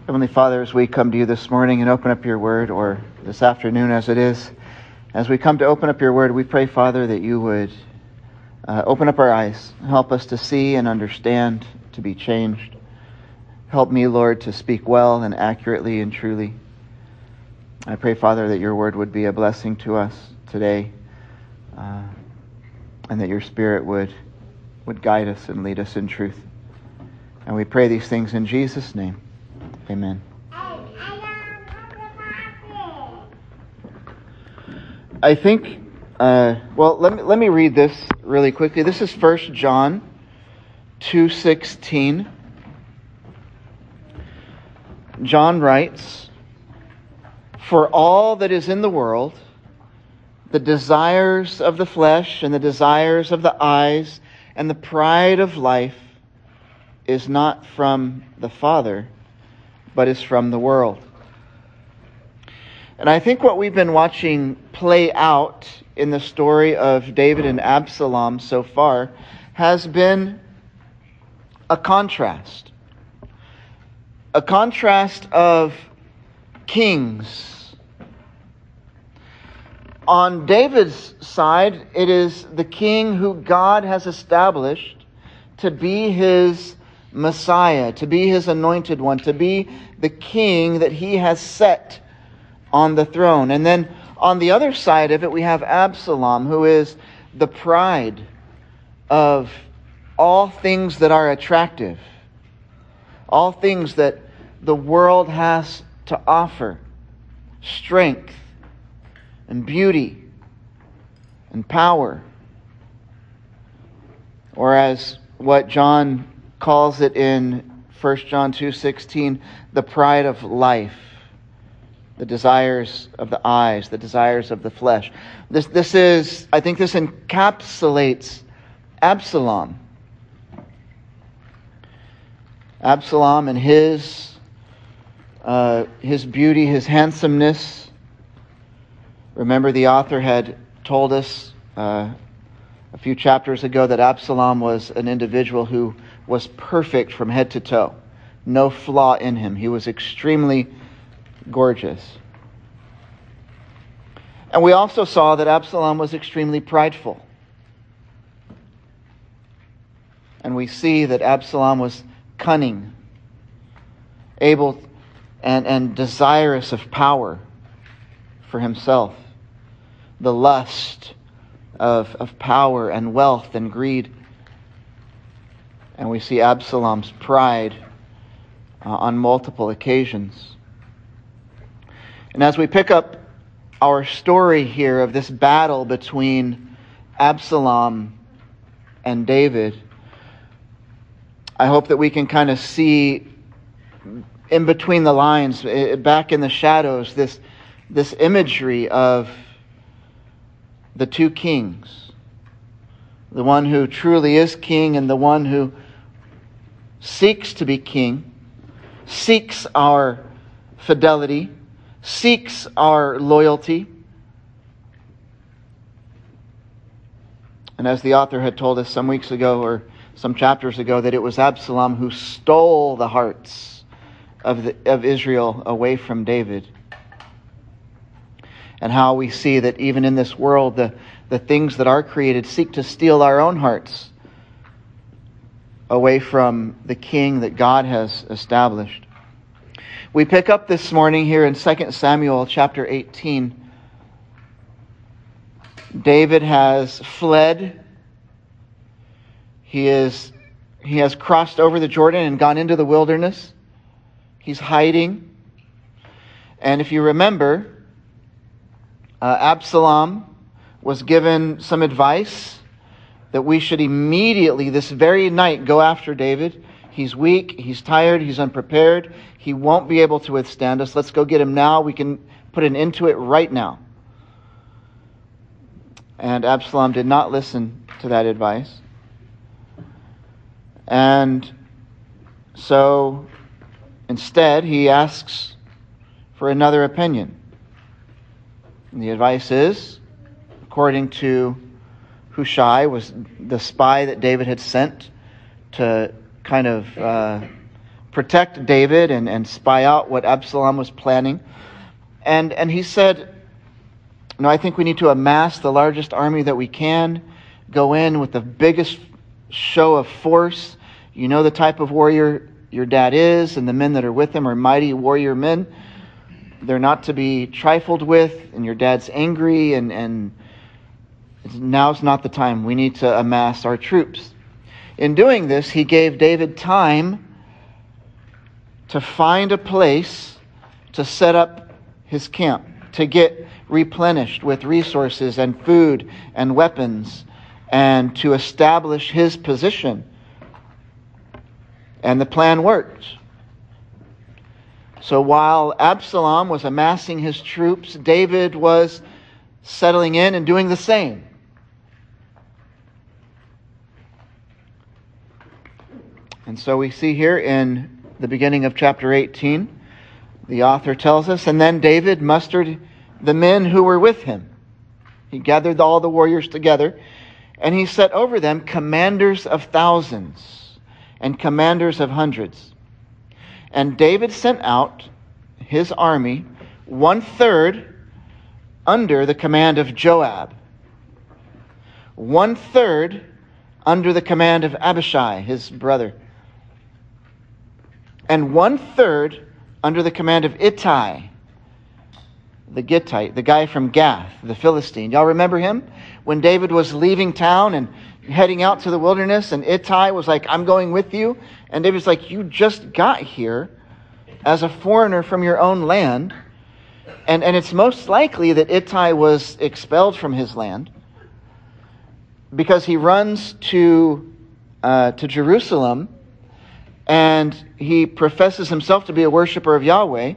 Heavenly Father, as we come to you this morning and open up your word, or this afternoon as it is, as we come to open up your word, we pray, Father, that you would open up our eyes, help us to see and understand, to be changed. Help me, Lord, to speak well and accurately and truly. I pray, Father, that your word would be a blessing to us today, and that your Spirit would guide us and lead us in truth. And we pray these things in Jesus' name. Amen. I think, let me read this really quickly. This is 1 John 2:16. John writes, "For all that is in the world, the desires of the flesh and the desires of the eyes and the pride of life is not from the Father, but is from the world." And I think what we've been watching play out in the story of David and Absalom so far has been a contrast. A contrast of kings. On David's side, it is the king who God has established to be his Messiah, to be his anointed one, to be the king that he has set on the throne. And then on the other side of it, we have Absalom, who is the pride of all things that are attractive, all things that the world has to offer, strength and beauty and power. Or as what John calls it in 1 John 2:16, the pride of life, the desires of the eyes, the desires of the flesh. I think this encapsulates Absalom. Absalom and his beauty, his handsomeness. Remember, the author had told us a few chapters ago that Absalom was an individual who was perfect from head to toe. No flaw in him. He was extremely gorgeous. And we also saw that Absalom was extremely prideful. And we see that Absalom was cunning, able and desirous of power for himself. The lust of power and wealth and greed. And we see Absalom's pride on multiple occasions. And as we pick up our story here of this battle between Absalom and David, I hope that we can kind of see in between the lines, back in the shadows, this imagery of the two kings. The one who truly is king and the one who seeks to be king, seeks our fidelity, seeks our loyalty. And as the author had told us some weeks ago, or some chapters ago, that it was Absalom who stole the hearts of Israel away from David. And how we see that even in this world, the things that are created seek to steal our own hearts away from the king that God has established. We pick up this morning here in 2 Samuel chapter 18. David has fled. He has crossed over the Jordan and gone into the wilderness. He's hiding. And if you remember, Absalom was given some advice that we should immediately, this very night, go after David. He's weak, he's tired, he's unprepared. He won't be able to withstand us. Let's go get him now. We can put an end to it right now. And Absalom did not listen to that advice. And so instead, he asks for another opinion. And the advice is, according to Hushai, was the spy that David had sent to kind of protect David and spy out what Absalom was planning. And he said, no, I think we need to amass the largest army that we can, go in with the biggest show of force. You know the type of warrior your dad is, and the men that are with him are mighty warrior men. They're not to be trifled with, and your dad's angry, and now's not the time. We need to amass our troops. In doing this, he gave David time to find a place to set up his camp, to get replenished with resources and food and weapons, and to establish his position. And the plan worked. So while Absalom was amassing his troops, David was settling in and doing the same. And so we see here in the beginning of chapter 18, the author tells us, and then David mustered the men who were with him. He gathered all the warriors together, and he set over them commanders of thousands and commanders of hundreds. And David sent out his army 1/3 under the command of Joab, 1/3 under the command of Abishai, his brother, and 1/3 under the command of Ittai, the Gittite, the guy from Gath, the Philistine. Y'all remember him? When David was leaving town and heading out to the wilderness, and Ittai was like, I'm going with you. And David's like, you just got here as a foreigner from your own land. And it's most likely that Ittai was expelled from his land because he runs to Jerusalem, and he professes himself to be a worshiper of Yahweh.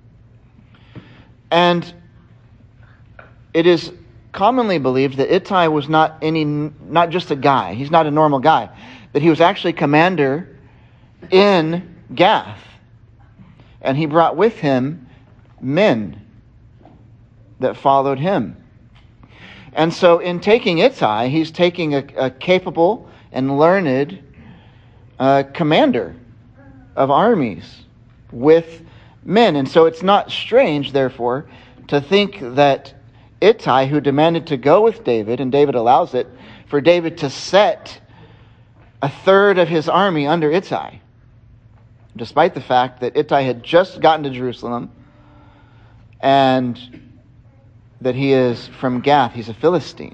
And it is commonly believed that Ittai was not just a guy. He's not a normal guy. That he was actually commander in Gath. And he brought with him men that followed him. And so in taking Ittai, he's taking a capable and learned commander of armies with men. And so it's not strange, therefore, to think that Ittai, who demanded to go with David, and David allows it, for David to set 1/3 of his army under Ittai, despite the fact that Ittai had just gotten to Jerusalem and that he is from Gath. He's a Philistine.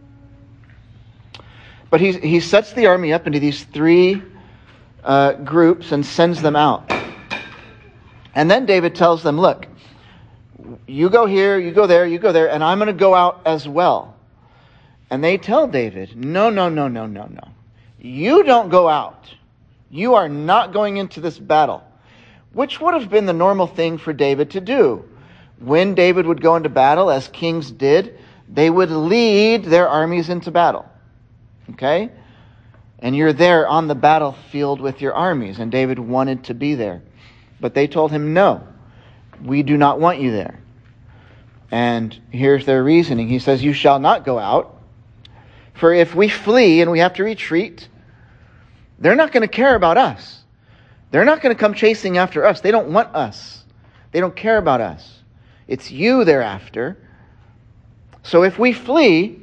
But he sets the army up into these 3 groups and sends them out. And then David tells them, look, you go here, you go there, and I'm going to go out as well. And they tell David, no. You don't go out. You are not going into this battle. Which would have been the normal thing for David to do. When David would go into battle, as kings did, they would lead their armies into battle. Okay? And you're there on the battlefield with your armies. And David wanted to be there. But they told him, no, we do not want you there. And here's their reasoning. He says, you shall not go out. For if we flee and we have to retreat, they're not going to care about us. They're not going to come chasing after us. They don't want us. They don't care about us. It's you they're after. So if we flee,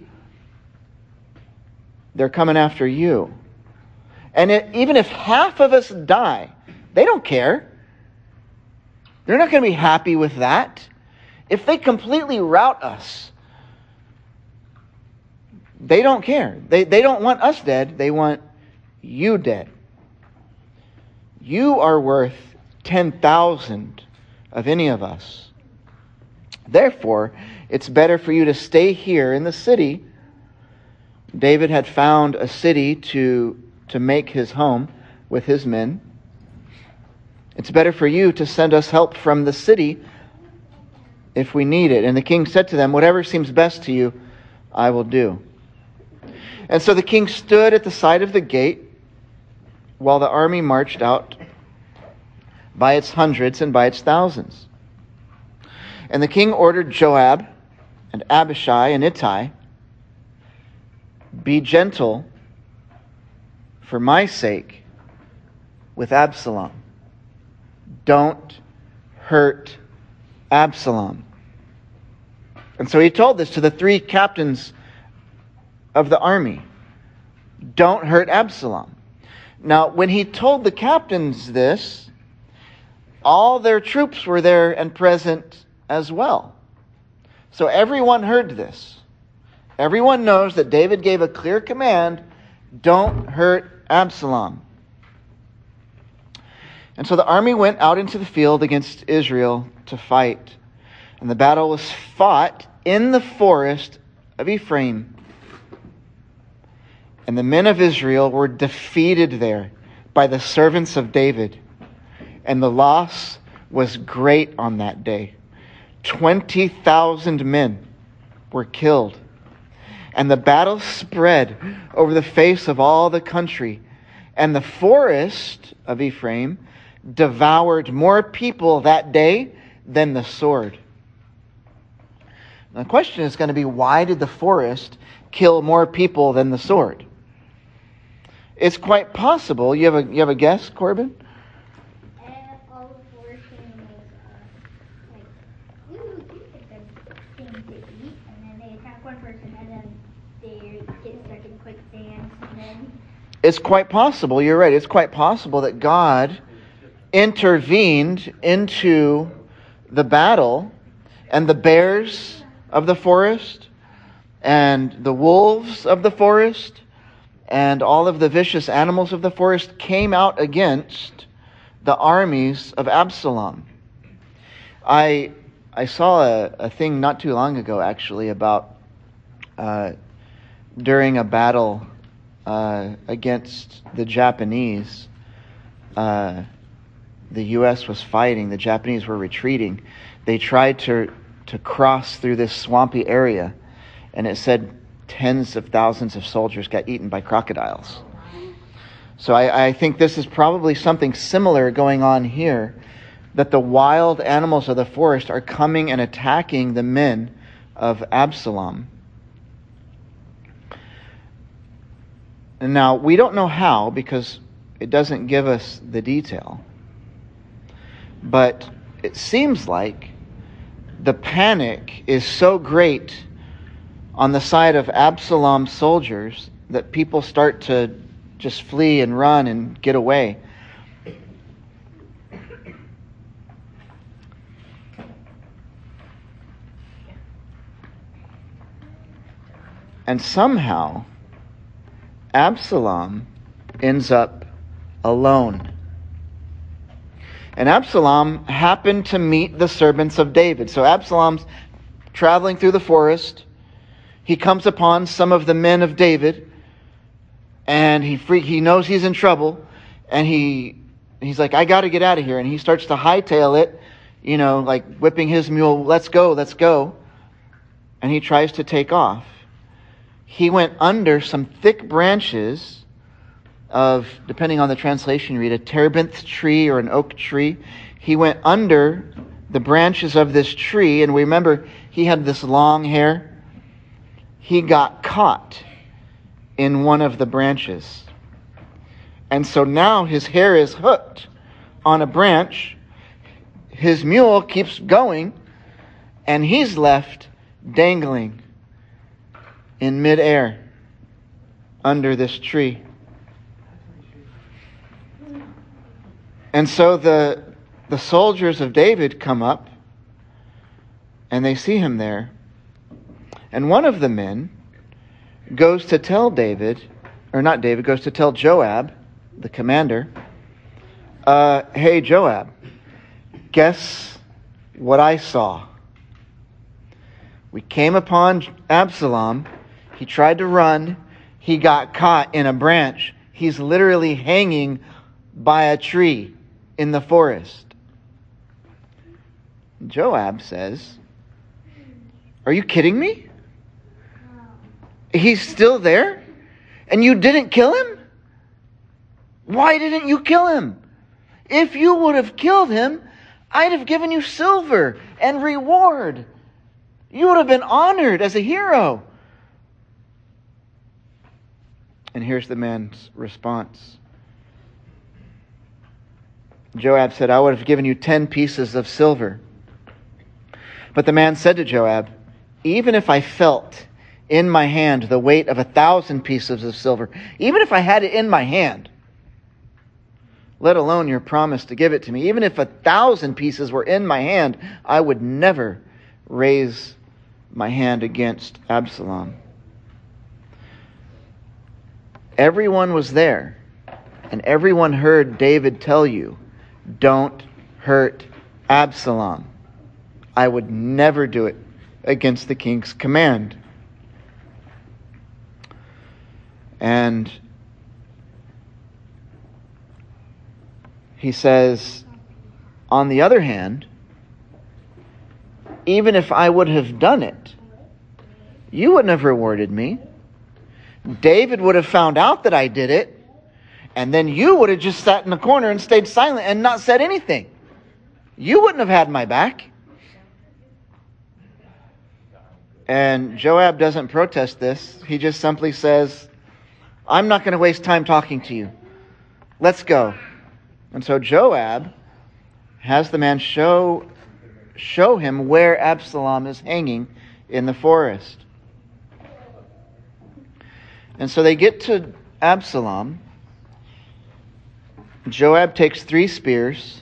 they're coming after you. And even if half of us die, they don't care. They're not going to be happy with that. If they completely rout us, they don't care. They don't want us dead. They want you dead. You are worth 10,000 of any of us. Therefore, it's better for you to stay here in the city. David had found a city to make his home with his men. It's better for you to send us help from the city if we need it. And the king said to them, whatever seems best to you, I will do. And so the king stood at the side of the gate while the army marched out by its hundreds and by its thousands. And the king ordered Joab and Abishai and Ittai, be gentle for my sake with Absalom. don't hurt Absalom. And so he told this to the 3 captains of the army. Don't hurt Absalom. Now, when he told the captains this, all their troops were there and present as well. So everyone heard this. Everyone knows that David gave a clear command, don't hurt Absalom. And so the army went out into the field against Israel to fight. And the battle was fought in the forest of Ephraim. And the men of Israel were defeated there by the servants of David. And the loss was great on that day. 20,000 men were killed. And the battle spread over the face of all the country. And the forest of Ephraim devoured more people that day than the sword. Now, the question is going to be, why did the forest kill more people than the sword? It's quite possible. You have a guess, Corbin? All the forest animals, give them things to eat, and then they attack one person, and then they get stuck in quicksand, and then... It's quite possible. You're right. It's quite possible that God intervened into the battle, and the bears of the forest and the wolves of the forest and all of the vicious animals of the forest came out against the armies of Absalom. I saw a thing not too long ago, actually, about during a battle against the Japanese. The U.S. was fighting. The Japanese were retreating. They tried to cross through this swampy area, and it said tens of thousands of soldiers got eaten by crocodiles. So I think this is probably something similar going on here, that the wild animals of the forest are coming and attacking the men of Absalom. And now, we don't know how, because it doesn't give us the detail. But it seems like the panic is so great on the side of Absalom's soldiers that people start to just flee and run and get away. And somehow, Absalom ends up alone. And Absalom happened to meet the servants of David. So Absalom's traveling through the forest. He comes upon some of the men of David, and he knows he's in trouble, and he's like, I got to get out of here. And he starts to hightail it, like whipping his mule, let's go. And he tries to take off. He went under some thick branches of, depending on the translation you read, a terebinth tree or an oak tree. He went under the branches of this tree, and we remember he had this long hair. He got caught in one of the branches. And so now his hair is hooked on a branch. His mule keeps going, and he's left dangling in midair under this tree. And so the soldiers of David come up, and they see him there. And one of the men goes to tell goes to tell Joab, the commander, hey, Joab, guess what I saw? We came upon Absalom. He tried to run. He got caught in a branch. He's literally hanging by a tree in the forest. Joab says, are you kidding me? He's still there? And you didn't kill him? Why didn't you kill him? If you would have killed him, I'd have given you silver and reward. You would have been honored as a hero. And here's the man's response. Joab said, I would have given you 10 pieces of silver. But the man said to Joab, even if I felt in my hand the weight of 1,000 pieces of silver, even if I had it in my hand, let alone your promise to give it to me, even if 1,000 pieces were in my hand, I would never raise my hand against Absalom. Everyone was there, and everyone heard David tell you, don't hurt Absalom. I would never do it against the king's command. And he says, on the other hand, even if I would have done it, you wouldn't have rewarded me. David would have found out that I did it, and then you would have just sat in the corner and stayed silent and not said anything. You wouldn't have had my back. And Joab doesn't protest this. He just simply says, I'm not going to waste time talking to you. Let's go. And so Joab has the man show him where Absalom is hanging in the forest. And so they get to Absalom. Joab takes 3 spears,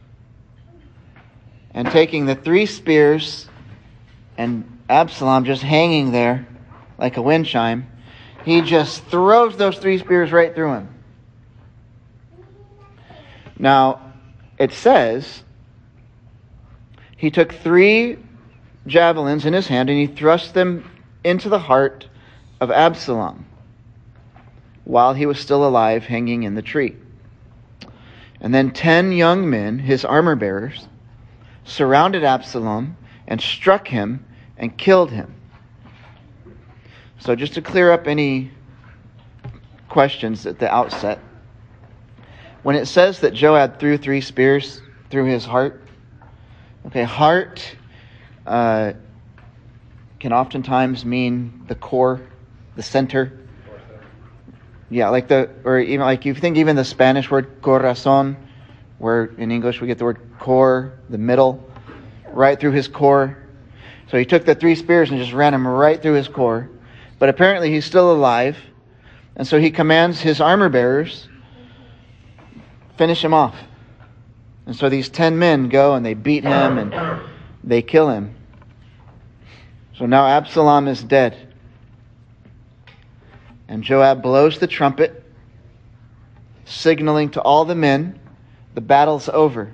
and taking the 3 spears and Absalom just hanging there like a wind chime, he just throws those 3 spears right through him. Now, it says he took 3 javelins in his hand and he thrust them into the heart of Absalom while he was still alive, hanging in the tree. And then 10 young men, his armor bearers, surrounded Absalom and struck him and killed him. So just to clear up any questions at the outset, when it says that Joab threw 3 spears through his heart, okay, heart can oftentimes mean the core, the center. Yeah, or even like you think even the Spanish word corazón, where in English we get the word core, the middle, right through his core. So he took the 3 spears and just ran him right through his core. But apparently he's still alive. And so he commands his armor bearers, finish him off. And so these 10 men go and they beat him and they kill him. So now Absalom is dead. And Joab blows the trumpet, signaling to all the men, the battle's over.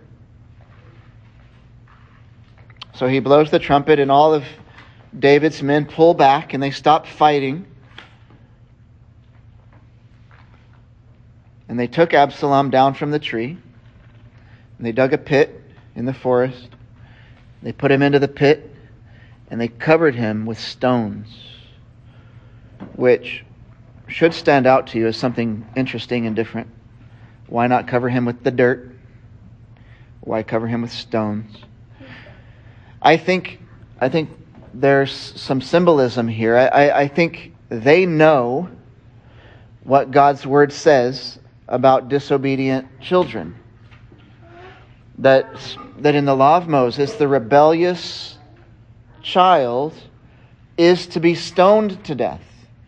So he blows the trumpet and all of David's men pull back and they stop fighting. And they took Absalom down from the tree. And they dug a pit in the forest. They put him into the pit and they covered him with stones, which should stand out to you as something interesting and different. Why not cover him with the dirt? Why cover him with stones? I think there's some symbolism here. I think they know what God's word says about disobedient children. That in the law of Moses, the rebellious child is to be stoned to death.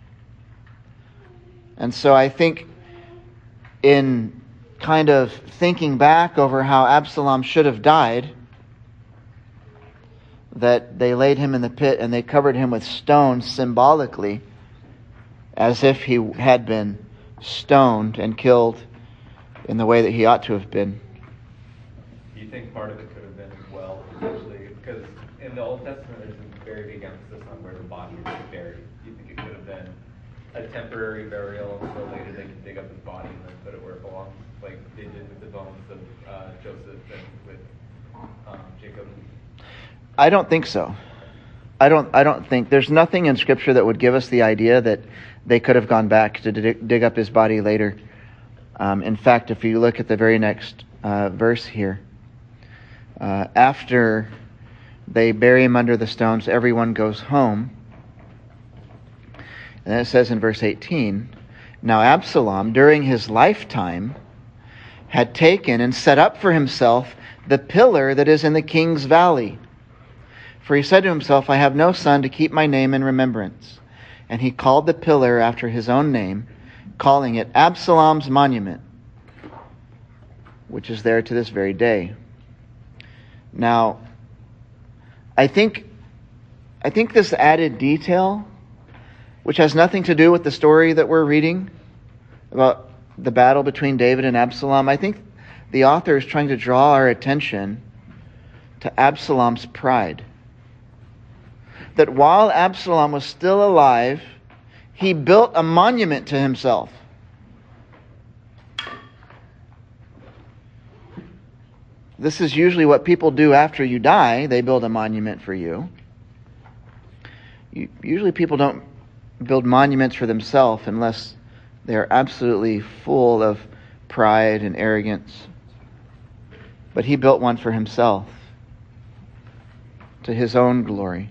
And so I think in kind of thinking back over how Absalom should have died, that they laid him in the pit and they covered him with stones symbolically, as if he had been stoned and killed in the way that he ought to have been. Do you think part of it could have been as well, essentially, because in the Old Testament there's a very big emphasis on where the body is buried. Do you think it could have been a temporary burial until later they could dig up his body and then put it where it belongs, like they did with the bones of Joseph and with Jacob? I don't think so. I don't think there's nothing in Scripture that would give us the idea that they could have gone back to dig up his body later. In fact, if you look at the very next verse here, after they bury him under the stones, everyone goes home. And then it says in verse 18, now Absalom, during his lifetime, had taken and set up for himself the pillar that is in the king's valley. For he said to himself, I have no son to keep my name in remembrance. And he called the pillar after his own name, calling it Absalom's monument, which is there to this very day. Now, I think this added detail, which has nothing to do with the story that we're reading about the battle between David and Absalom, I think the author is trying to draw our attention to Absalom's pride. That while Absalom was still alive, he built a monument to himself. This is usually what people do after you die. They build a monument for you. Usually people don't build monuments for themselves unless they're absolutely full of pride and arrogance. But he built one for himself, to his own glory.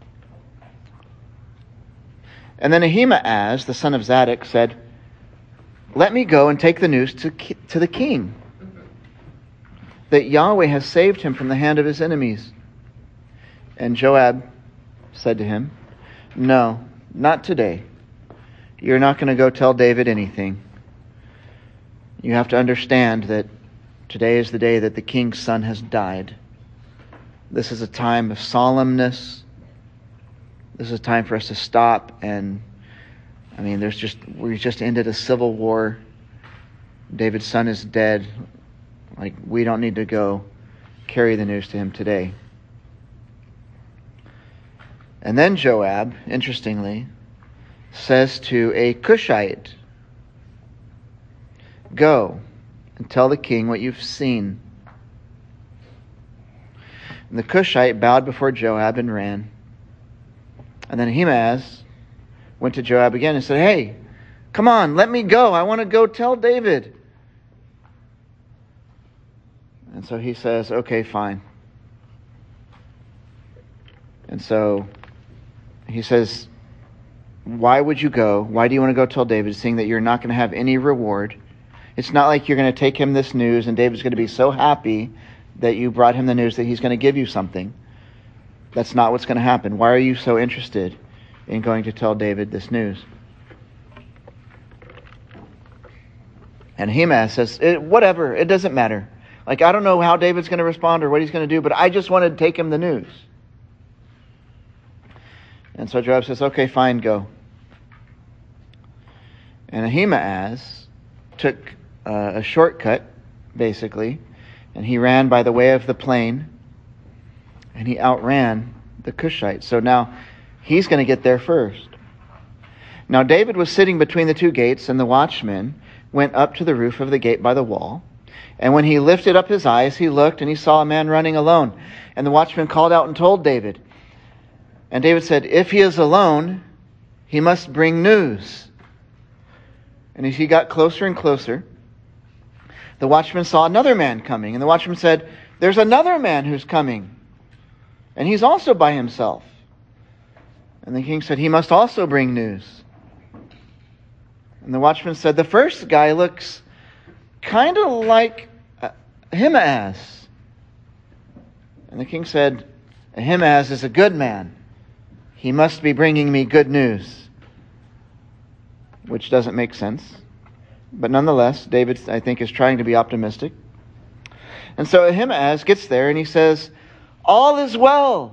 And then Ahimaaz, the son of Zadok, said, let me go and take the news to the king, that Yahweh has saved him from the hand of his enemies. And Joab said to him, no, not today. You're not going to go tell David anything. You have to understand that today is the day that the king's son has died. This is a time of solemnness. This is a time for us to stop and, we just ended a civil war. David's son is dead. We don't need to go carry the news to him today. And then Joab, interestingly, says to a Cushite, go and tell the king what you've seen. And the Cushite bowed before Joab and ran. And then Ahimaaz went to Joab again and said, hey, come on, let me go. I want to go tell David. And so he says, okay, fine. And so he says, why would you go? Why do you want to go tell David, seeing that you're not going to have any reward? It's not like you're going to take him this news and David's going to be so happy that you brought him the news that he's going to give you something. That's not what's going to happen. Why are you so interested in going to tell David this news? And Ahimaaz says, whatever, it doesn't matter. I don't know how David's going to respond or what he's going to do, but I just wanted to take him the news. And so Joab says, okay, fine, go. And Ahimaaz took a shortcut, basically, and he ran by the way of the plain, and he outran the Cushite. So now he's going to get there first. Now David was sitting between the two gates, and the watchman went up to the roof of the gate by the wall. And when he lifted up his eyes, he looked, and he saw a man running alone. And the watchman called out and told David. And David said, if he is alone, he must bring news. And as he got closer and closer, the watchman saw another man coming. And the watchman said, there's another man who's coming. And he's also by himself. And the king said, he must also bring news. And the watchman said, the first guy looks kind of like Ahimaaz. And the king said, Ahimaaz is a good man. He must be bringing me good news. Which doesn't make sense. But nonetheless, David, I think, is trying to be optimistic. And so Ahimaaz gets there and he says, all is well.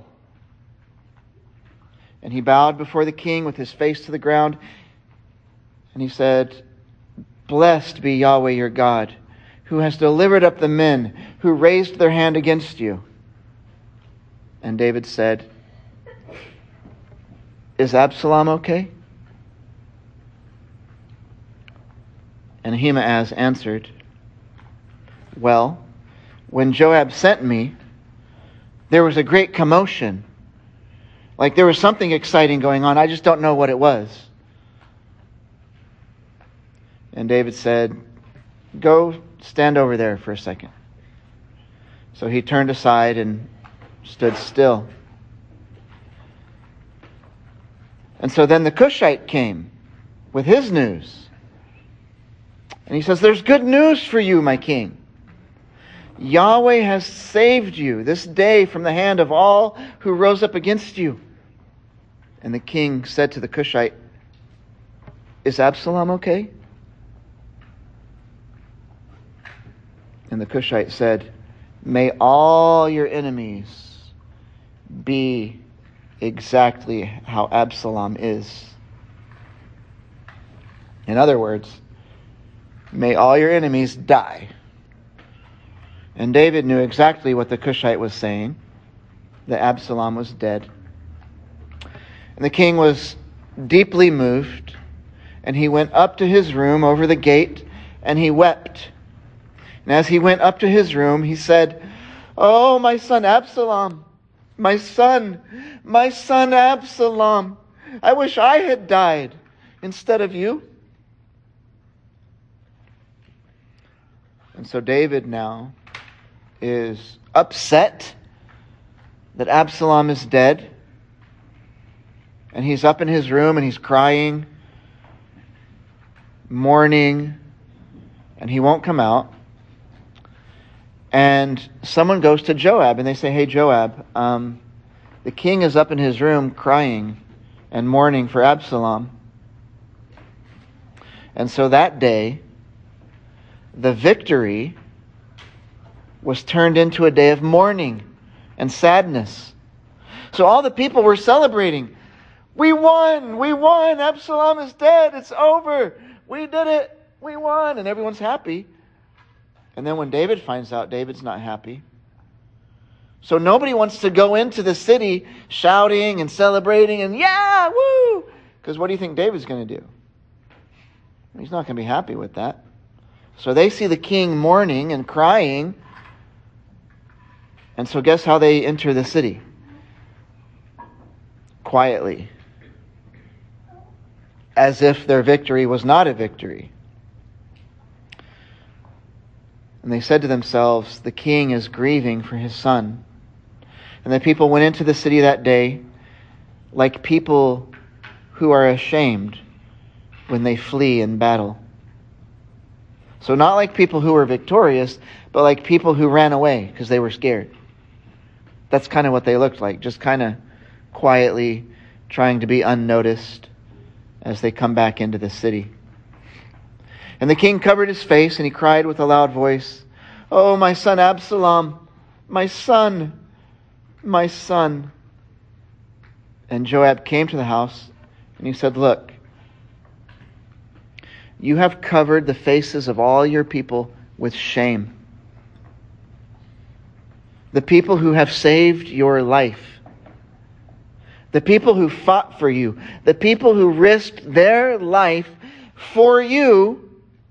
And he bowed before the king with his face to the ground. And he said, blessed be Yahweh your God, who has delivered up the men who raised their hand against you. And David said, is Absalom okay? And Ahimaaz answered, well, when Joab sent me, there was a great commotion. There was something exciting going on. I just don't know what it was. And David said, go stand over there for a second. So he turned aside and stood still. And so then the Cushite came with his news. And he says, there's good news for you, my king. Yahweh has saved you this day from the hand of all who rose up against you. And the king said to the Cushite, is Absalom okay? And the Cushite said, may all your enemies be exactly how Absalom is. In other words, may all your enemies die. And David knew exactly what the Cushite was saying, that Absalom was dead. And the king was deeply moved, and he went up to his room over the gate, and he wept. And as he went up to his room, he said, oh, my son Absalom, my son Absalom, I wish I had died instead of you. And so David now is upset that Absalom is dead. And he's up in his room and he's crying, mourning, and he won't come out. And someone goes to Joab and they say, hey, Joab, the king is up in his room crying and mourning for Absalom. And so that day, the victory was turned into a day of mourning and sadness. So all the people were celebrating. We won! Absalom is dead! It's over! We did it! We won! And everyone's happy. And then when David finds out, David's not happy. So nobody wants to go into the city shouting and celebrating and yeah, woo! Because what do you think David's going to do? He's not going to be happy with that. So they see the king mourning and crying. And so guess how they enter the city? Quietly. As if their victory was not a victory. And they said to themselves, the king is grieving for his son. And the people went into the city that day like people who are ashamed when they flee in battle. So not like people who were victorious, but like people who ran away because they were scared. That's kind of what they looked like, just kind of quietly trying to be unnoticed as they come back into the city. And the king covered his face and he cried with a loud voice, oh, my son Absalom, my son, my son. And Joab came to the house and he said, look, you have covered the faces of all your people with shame. The people who have saved your life. The people who fought for you. The people who risked their life for you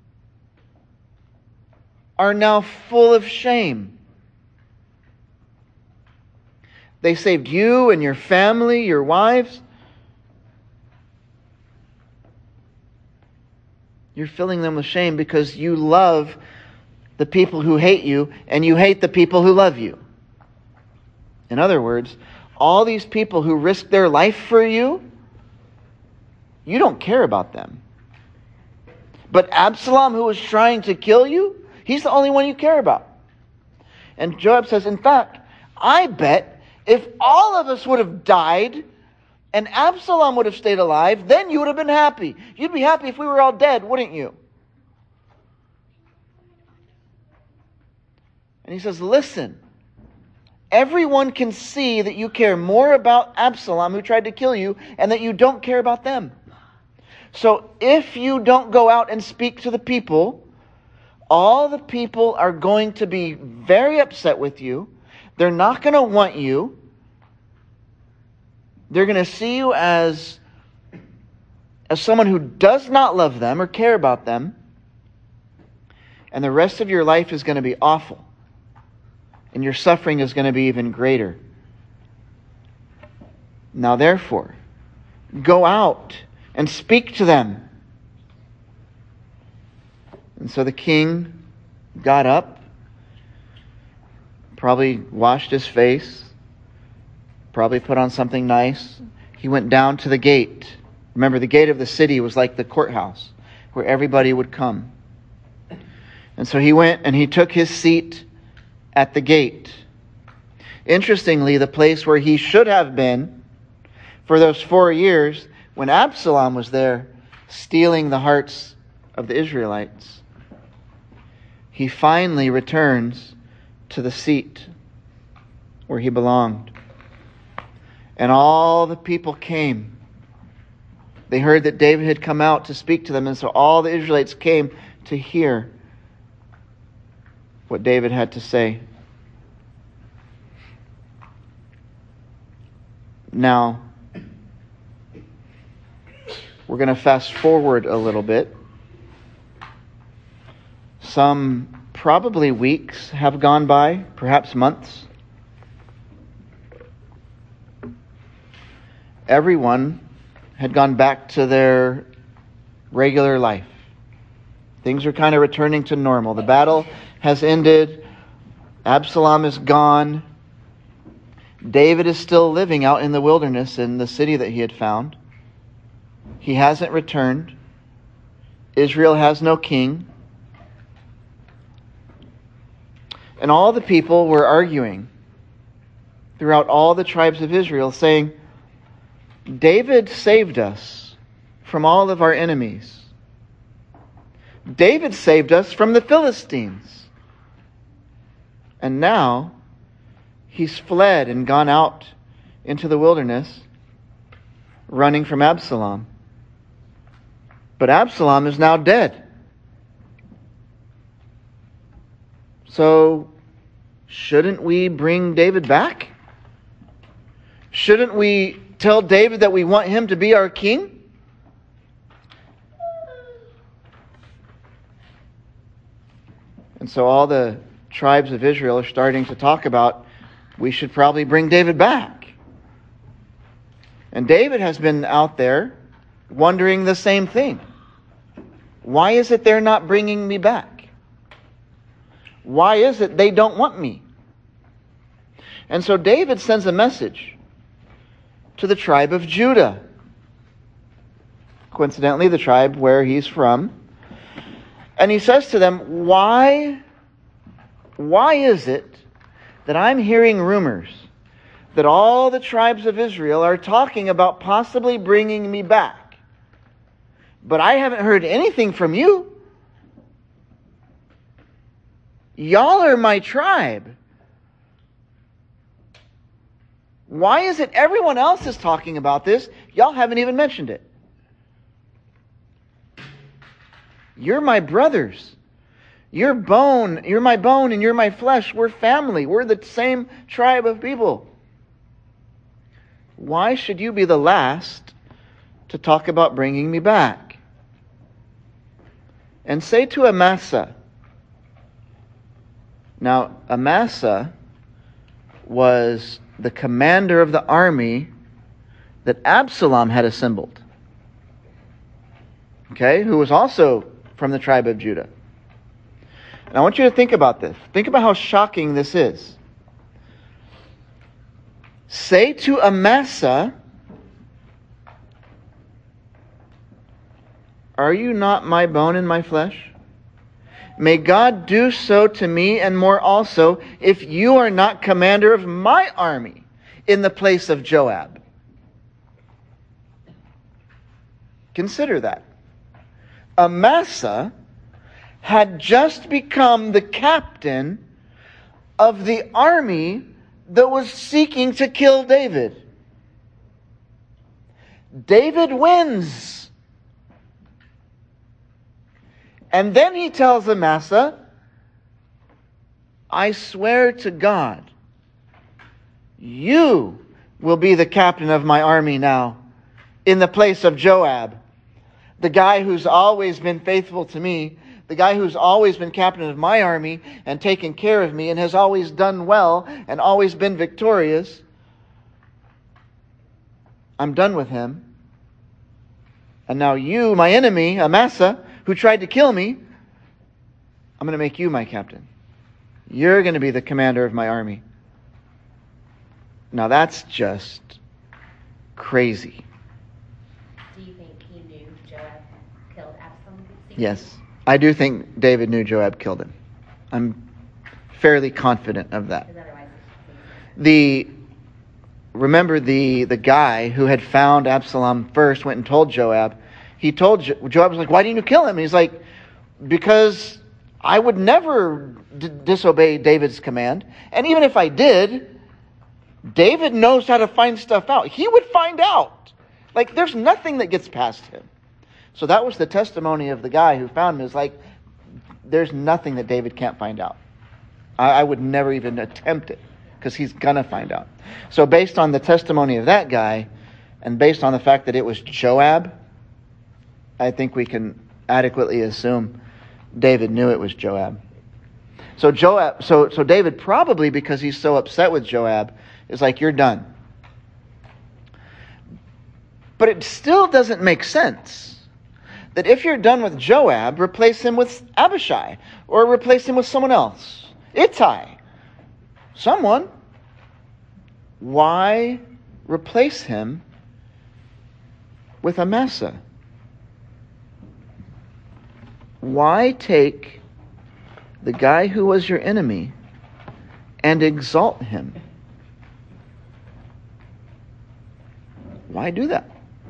are now full of shame. They saved you and your family, your wives. You're filling them with shame because you love the people who hate you and you hate the people who love you. In other words, all these people who risk their life for you, you don't care about them. But Absalom, who was trying to kill you, he's the only one you care about. And Joab says, in fact, I bet if all of us would have died and Absalom would have stayed alive, then you would have been happy. You'd be happy if we were all dead, wouldn't you? And he says, listen, everyone can see that you care more about Absalom, who tried to kill you, and that you don't care about them. So if you don't go out and speak to the people, all the people are going to be very upset with you. They're not going to want you. They're going to see you as someone who does not love them or care about them. And the rest of your life is going to be awful. And your suffering is going to be even greater. Now therefore, go out and speak to them. And so the king got up, probably washed his face, probably put on something nice. He went down to the gate. Remember, the gate of the city was like the courthouse where everybody would come. And so he went and he took his seat at the gate. Interestingly, the place where he should have been for those 4 years when Absalom was there stealing the hearts of the Israelites, he finally returns to the seat where he belonged. And all the people came. They heard that David had come out to speak to them, and so all the Israelites came to hear what David had to say. Now, we're going to fast forward a little bit. Some probably weeks have gone by, perhaps months. Everyone had gone back to their regular life. Things are kind of returning to normal. The battle has ended. Absalom is gone. David is still living out in the wilderness in the city that he had found. He hasn't returned. Israel has no king. And all the people were arguing throughout all the tribes of Israel, saying, David saved us from all of our enemies. David saved us from the Philistines. And now he's fled and gone out into the wilderness, running from Absalom. But Absalom is now dead. So, shouldn't we bring David back? Shouldn't we tell David that we want him to be our king? And so all the tribes of Israel are starting to talk about, we should probably bring David back. And David has been out there wondering the same thing. Why is it they're not bringing me back? Why is it they don't want me? And so David sends a message to the tribe of Judah. Coincidentally, the tribe where he's from. And he says to them, why is it that I'm hearing rumors that all the tribes of Israel are talking about possibly bringing me back, but I haven't heard anything from you? Y'all are my tribe. Why is it everyone else is talking about this? Y'all haven't even mentioned it. You're my brothers. You're my bone and you're my flesh. We're family. We're the same tribe of people. Why should you be the last to talk about bringing me back? And say to Amasa. Now, Amasa was the commander of the army that Absalom had assembled. Okay, who was also from the tribe of Judah. And I want you to think about this. Think about how shocking this is. Say to Amasa, are you not my bone and my flesh? May God do so to me and more also, if you are not commander of my army in the place of Joab. Consider that. Amasa had just become the captain of the army that was seeking to kill David. David wins. And then he tells Amasa, I swear to God, you will be the captain of my army now, in the place of Joab, the guy who's always been faithful to me, the guy who's always been captain of my army and taken care of me and has always done well and always been victorious. I'm done with him. And now you, my enemy, Amasa, who tried to kill me, I'm going to make you my captain. You're going to be the commander of my army. Now that's just crazy. Do you think he knew Joab killed Absalom? Yes. I do think David knew Joab killed him. I'm fairly confident of that. Because otherwise, Remember the guy who had found Absalom first went and told Joab. He told Joab was like, "Why didn't you kill him?" And he's like, "Because I would never disobey David's command. And even if I did, David knows how to find stuff out. He would find out. Like, there's nothing that gets past him." So that was the testimony of the guy who found him. Is like, there's nothing that David can't find out. I would never even attempt it, because he's going to find out. So based on the testimony of that guy, and based on the fact that it was Joab, I think we can adequately assume David knew it was Joab. So David, probably because he's so upset with Joab, is like, "You're done." But it still doesn't make sense that if you're done with Joab, replace him with Abishai, or replace him with someone else. Ittai. Someone. Why replace him with Amasa? Why take the guy who was your enemy and exalt him? Why do that?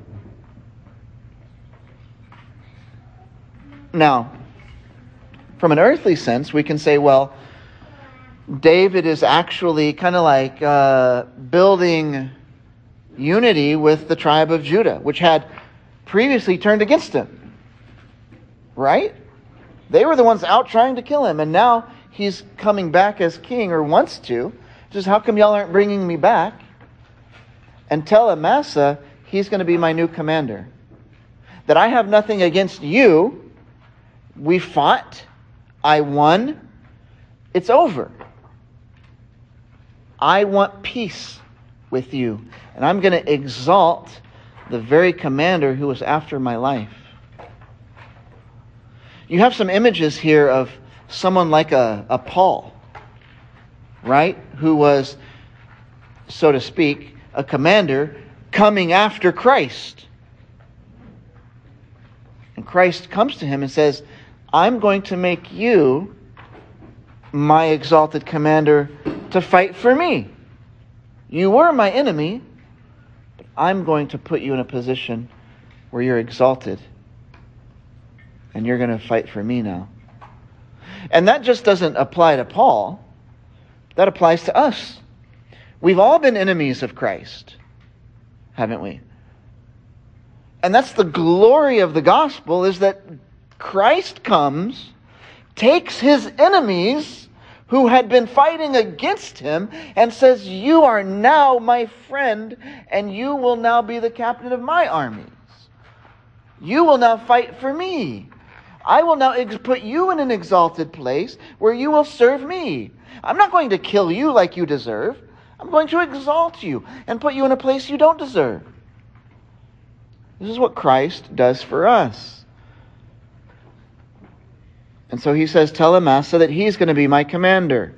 Now, from an earthly sense, we can say, well, David is actually kind of like building unity with the tribe of Judah, which had previously turned against him. Right? They were the ones out trying to kill him, and now he's coming back as king, or wants to. Just, how come y'all aren't bringing me back? And tell Amasa he's going to be my new commander. That I have nothing against you. We fought. I won. It's over. I want peace with you. And I'm going to exalt the very commander who was after my life. You have some images here of someone like a Paul, right? Who was, so to speak, a commander coming after Christ. And Christ comes to him and says, "I'm going to make you my exalted commander to fight for me. You were my enemy, but I'm going to put you in a position where you're exalted. And you're going to fight for me now." And that just doesn't apply to Paul. That applies to us. We've all been enemies of Christ, haven't we? And that's the glory of the gospel, is that Christ comes, takes his enemies who had been fighting against him, and says, "You are now my friend, and you will now be the captain of my armies. You will now fight for me. I will now put you in an exalted place where you will serve me. I'm not going to kill you like you deserve. I'm going to exalt you and put you in a place you don't deserve." This is what Christ does for us. And so he says, "Tell Amasa that he's going to be my commander."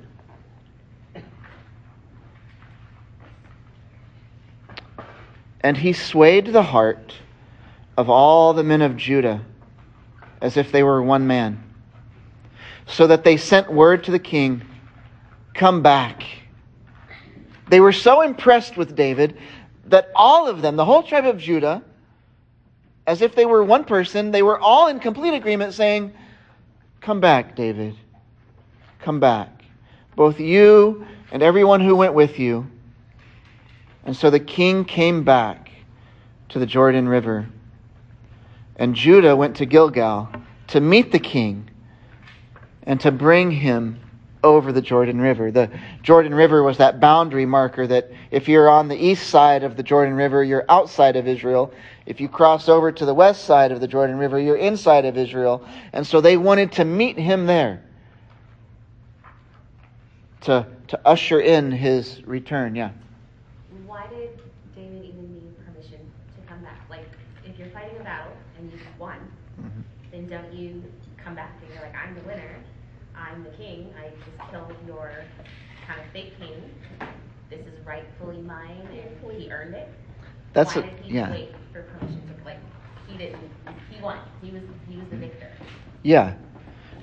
And he swayed the heart of all the men of Judah as if they were one man, so that they sent word to the king, "Come back." They were so impressed with David that all of them, the whole tribe of Judah, as if they were one person, they were all in complete agreement saying, "Come back, David. Come back. Both you and everyone who went with you." And so the king came back to the Jordan River. And Judah went to Gilgal to meet the king and to bring him over the Jordan River. The Jordan River was that boundary marker that if you're on the east side of the Jordan River, you're outside of Israel. If you cross over to the west side of the Jordan River, you're inside of Israel. And so they wanted to meet him there to usher in his return. Yeah. Why did David even need permission to come back? Like, if you're fighting a battle and you've won, then don't you come back and you're like, "I'm the winner. I'm the king. I just killed your kind of fake king. This is rightfully mine, and he earned it." That's Why a- did he yeah. wait for permission to, like, he didn't, he won. He was the victor. Yeah.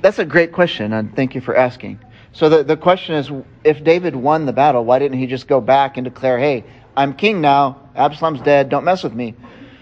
that's a great question, and thank you for asking. So the question is, if David won the battle, why didn't he just go back and declare, hey, I'm king now, Absalom's dead, don't mess with me?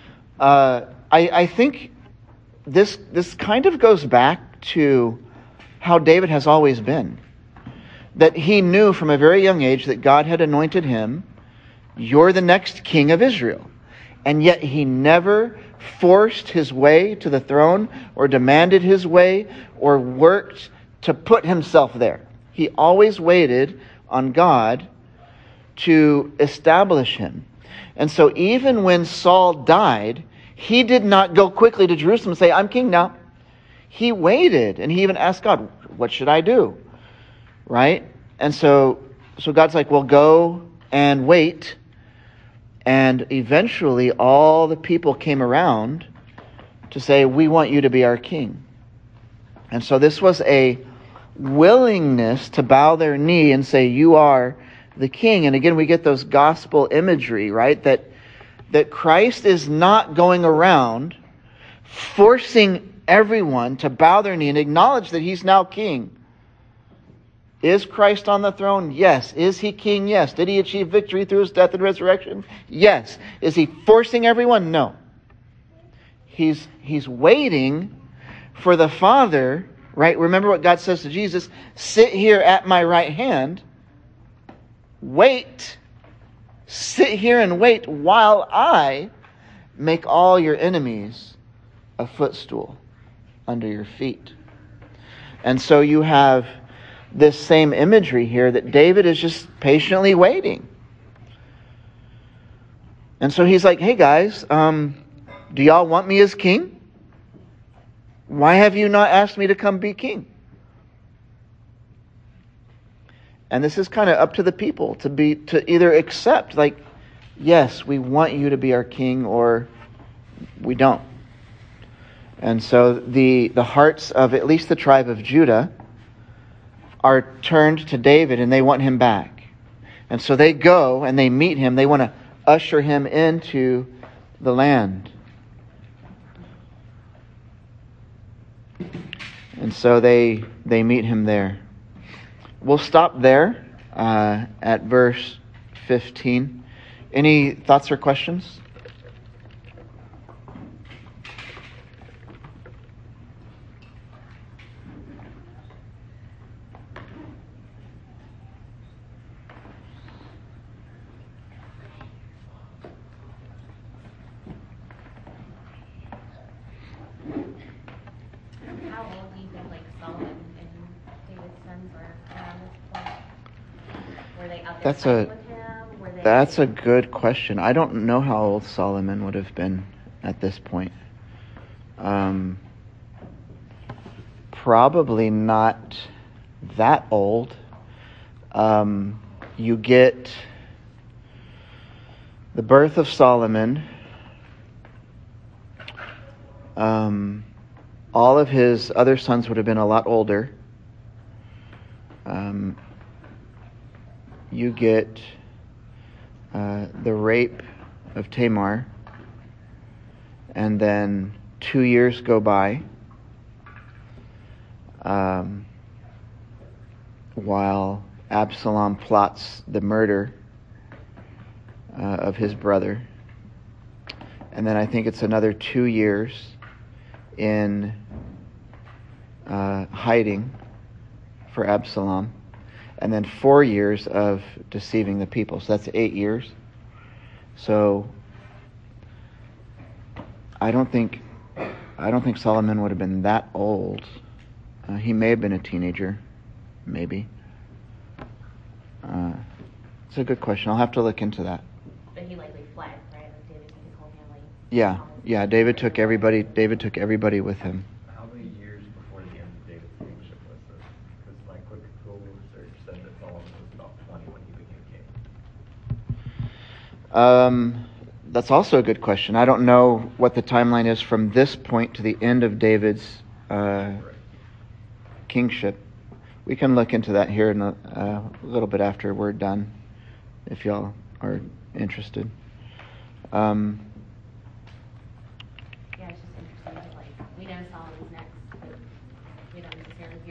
I think this kind of goes back to how David has always been. That he knew from a very young age that God had anointed him, you're the next king of Israel. And yet he never forced his way to the throne or demanded his way or worked to put himself there. He always waited on God to establish him. And so even when Saul died, he did not go quickly to Jerusalem and say, I'm king now. He waited, and he even asked God, what should I do? Right? And so God's like, well, go and wait. And eventually all the people came around to say, we want you to be our king. And so this was a willingness to bow their knee and say, you are the king. And again, we get those gospel imagery, right? That Christ is not going around forcing everyone to bow their knee and acknowledge that he's now king. Is Christ on the throne? Yes. Is he king? Yes. Did he achieve victory through his death and resurrection? Yes. Is he forcing everyone? No. He's waiting for the Father, right? Remember what God says to Jesus, sit here at my right hand. Wait. Sit here and wait while I make all your enemies a footstool under your feet. And so you have this same imagery here that David is just patiently waiting. And so he's like, hey guys, do y'all want me as king? Why have you not asked me to come be king? And this is kind of up to the people to either accept, like, yes, we want you to be our king, or we don't. And so the hearts of at least the tribe of Judah are turned to David, and they want him back. And so they go and they meet him. They want to usher him into the land. And so they meet him there. We'll stop there at verse 15. Any thoughts or questions? How old do you think, like, Solomon and David's sons were around this point? Were they out there That's fighting with him? Were they... That's a good question. I don't know how old Solomon would have been at this point. Probably not that old. You get the birth of Solomon. All of his other sons would have been a lot older. You get the rape of Tamar, and then 2 years go by while Absalom plots the murder of his brother. And then I think it's another 2 years in hiding for Absalom. And then 4 years of deceiving the people. So that's 8 years. So I don't think Solomon would have been that old. He may have been a teenager, maybe. It's a good question. I'll have to look into that. But he likely fled, right? Like David took his whole family. Yeah. David took everybody with him. How many years before the end of David's kingship was this? Because my quick Google search said that Solomon was about 20 when he became king. That's also a good question. I don't know what the timeline is from this point to the end of David's kingship. We can look into that here in a little bit after we're done, if y'all are interested. Yeah, it's just interesting that, like, we know Solomon's next, but we don't necessarily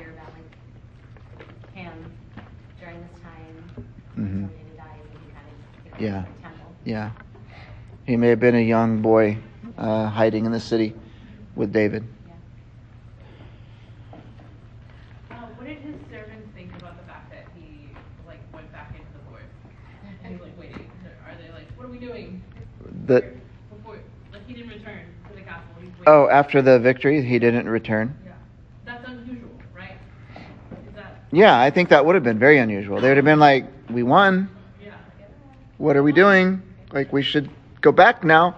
Mhm. So David dies and he kind of Yeah. the temple. Yeah. He may have been a young boy hiding in the city with David. What did his servants think about the fact that he went back into the forest? And he's waiting. Are they what are we doing? Before he didn't return to the castle. He's waiting. Oh, after the victory, he didn't return? Yeah. That's unusual, right? Is that... Yeah, I think that would have been very unusual. They would have been like, we won. Yeah. What are we doing? We should go back now.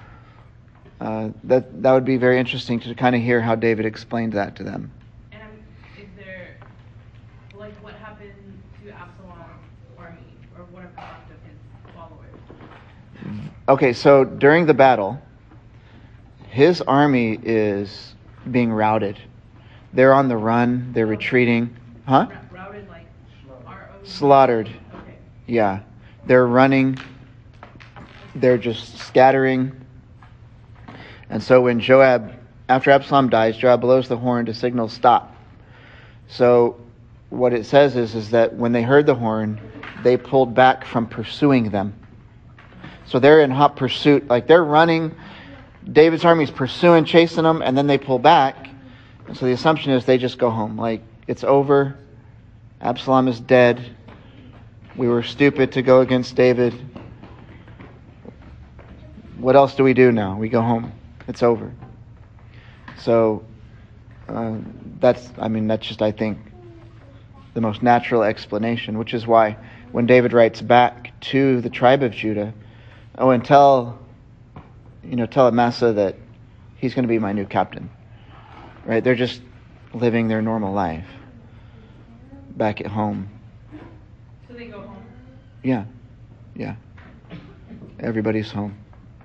That would be very interesting to kind of hear how David explained that to them. And is there, what happened to Absalom's army, or whatever left of his followers? Okay, so during the battle, his army is being routed. They're on the run. They're retreating. Huh? Routed, R-O-U? Slaughtered. Okay. Yeah. They're running. They're just scattering. And so when after Absalom dies, Joab blows the horn to signal stop. So what it says is that when they heard the horn, they pulled back from pursuing them. So they're in hot pursuit. They're running. David's army's pursuing, chasing them, and then they pull back. And so the assumption is they just go home. It's over. Absalom is dead. We were stupid to go against David. What else do we do now? We go home. It's over. So that's just, I think, the most natural explanation, which is why when David writes back to the tribe of Judah, and tell Amasa that he's going to be my new captain. Right? They're just living their normal life back at home. So they go home? Yeah. Everybody's home.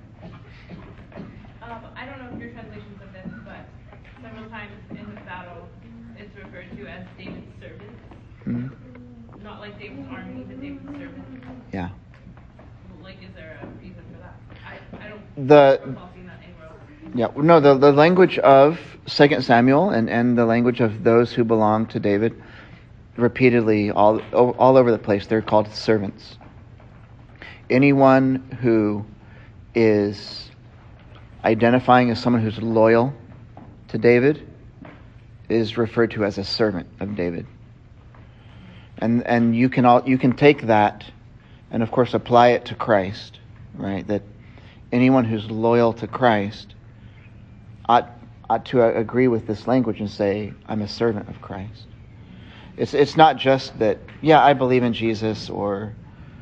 I don't know if your translations of this, but several times in the battle, it's referred to as David's servants. Mm-hmm. Not like David's army, but David's servants. Yeah. Is there a reason for that? I don't recall seeing that anywhere else. Yeah. No, the language of 2 Samuel and the language of those who belong to David, repeatedly all over the place, they're called servants. Anyone who is identifying as someone who's loyal to David is referred to as a servant of David. And you can take that and of course apply it to Christ, right? That anyone who's loyal to Christ ought to agree with this language and say, I'm a servant of Christ. It's not just that, yeah, I believe in Jesus, or,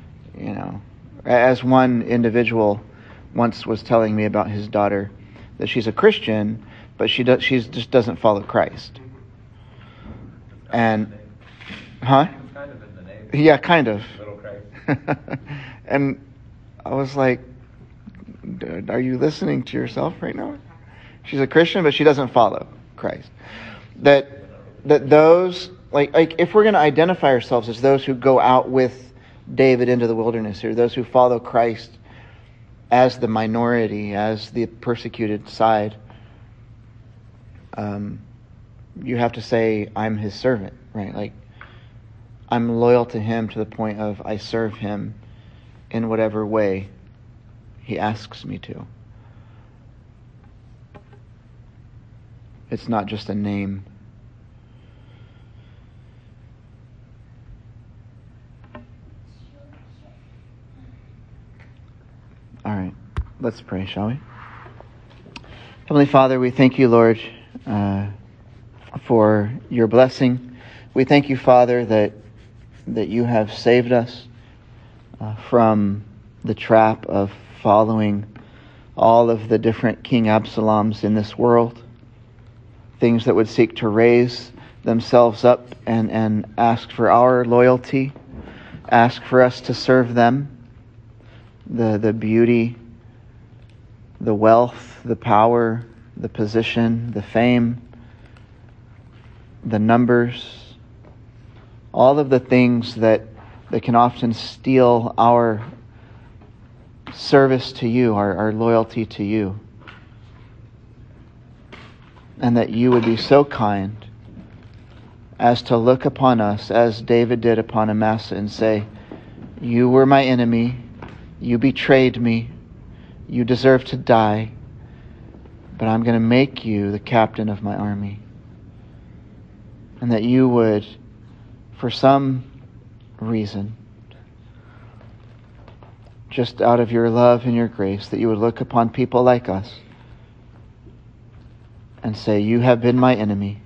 as one individual once was telling me about his daughter, that she's a Christian, but she just doesn't follow Christ. And, huh? It's kind of in the name. Yeah, kind of. Little Christ. And I was like, are you listening to yourself right now? She's a Christian, but she doesn't follow Christ. That those, if we're going to identify ourselves as those who go out with David into the wilderness, or those who follow Christ as the minority, as the persecuted side, you have to say, I'm his servant, right? I'm loyal to him to the point of I serve him in whatever way he asks me to. It's not just a name. All right, let's pray, shall we? Heavenly Father, we thank you, Lord, for your blessing. We thank you, Father, that you have saved us from the trap of following all of the different King Absaloms in this world, things that would seek to raise themselves up and ask for our loyalty, ask for us to serve them. The beauty, the wealth, the power, the position, the fame, the numbers, all of the things that can often steal our service to you, our loyalty to you. And that you would be so kind as to look upon us as David did upon Amasa and say, You were my enemy. You betrayed me. You deserve to die. But I'm going to make you the captain of my army. And that you would, for some reason, just out of your love and your grace, that you would look upon people like us and say, you have been my enemy,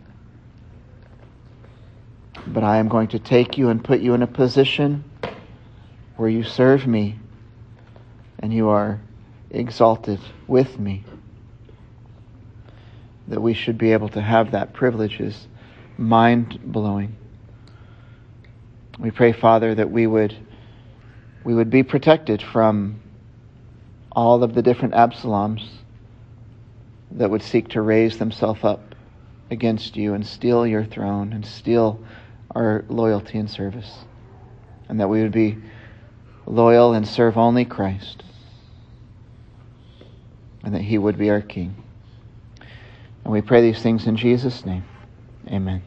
but I am going to take you and put you in a position where you serve me and you are exalted with me. That we should be able to have that privilege is mind-blowing. We pray, Father, that we would be protected from all of the different Absaloms that would seek to raise themselves up against you and steal your throne and steal our loyalty and service. And that we would be loyal and serve only Christ. And that He would be our King. And we pray these things in Jesus' name. Amen.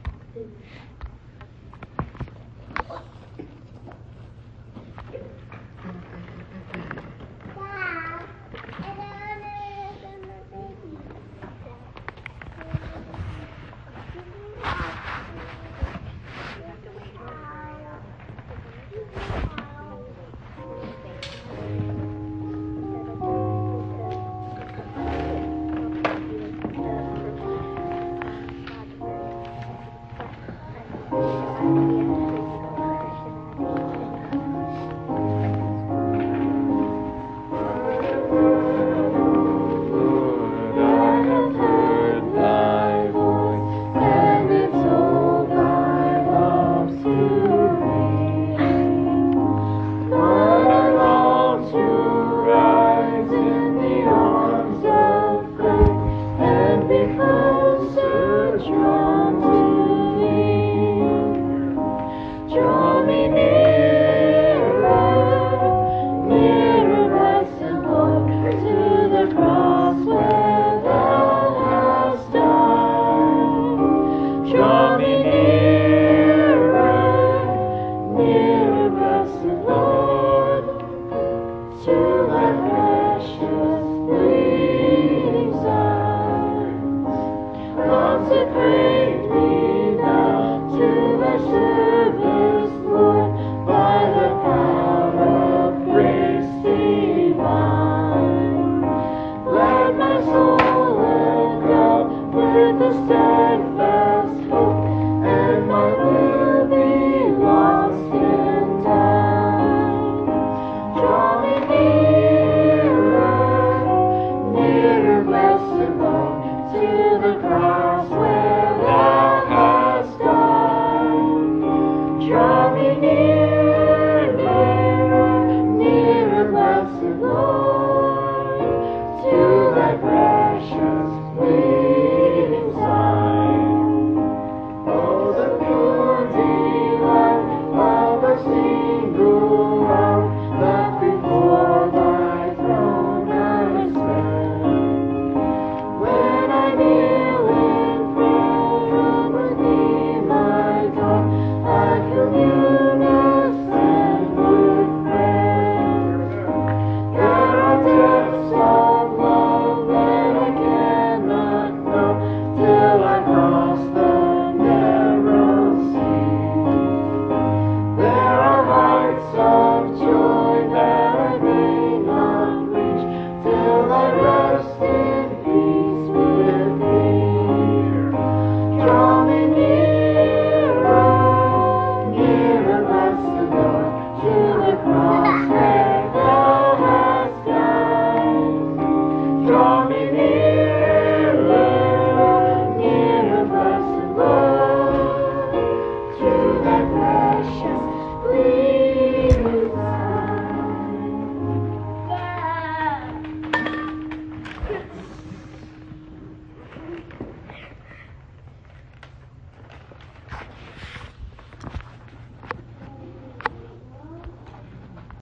Consecrate me now to thy service, Lord.